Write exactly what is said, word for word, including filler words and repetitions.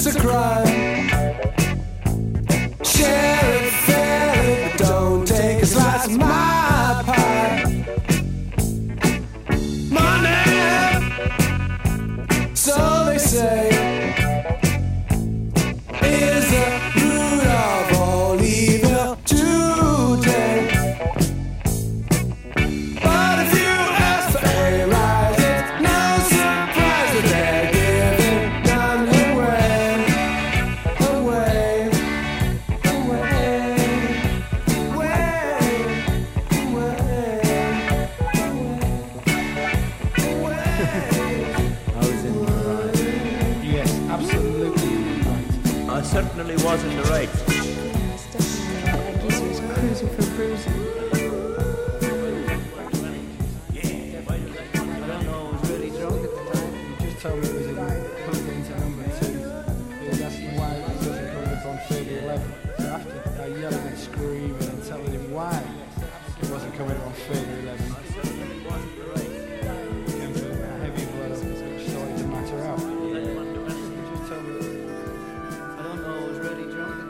it's a crime. Share it, fair it, but don't take a slice of my pie. Money, so they say, is the root of all evil today. But if you ask for a rise, it's no surprise that they're giving none away, away, away, away, away. I was in the right. Yes, absolutely right. I certainly was in the right. Yes, definitely. That geezer was cruising for bruising.